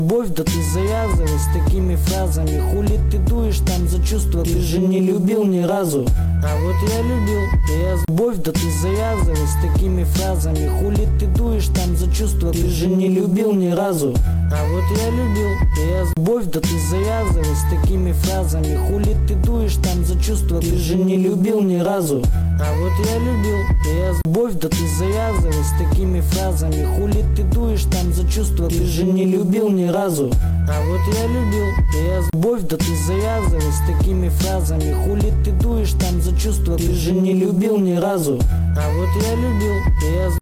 Любовь, да ты завязывай с такими фразами. Хули ты дуешь там за чувства, ты же не любил ни разу. А вот я любил, любовь, да ты завязывай с такими фразами. Хули ты дуешь там за чувства, ты же не любил ни разу. А вот я любил, любовь, да ты завязывай с такими фразами. Хули ты дуешь там за чувства, ты же не любил ни разу. А вот я любил, любовь, да ты завязывай с такими фразами. Хули ты дуешь там за чувства, ты же не любил ни разу. А вот я любил, любовь, да ты завязывай с такими фразами. Хули ты дуешь там за чувства, ты же не любил ни разу. А вот я любил,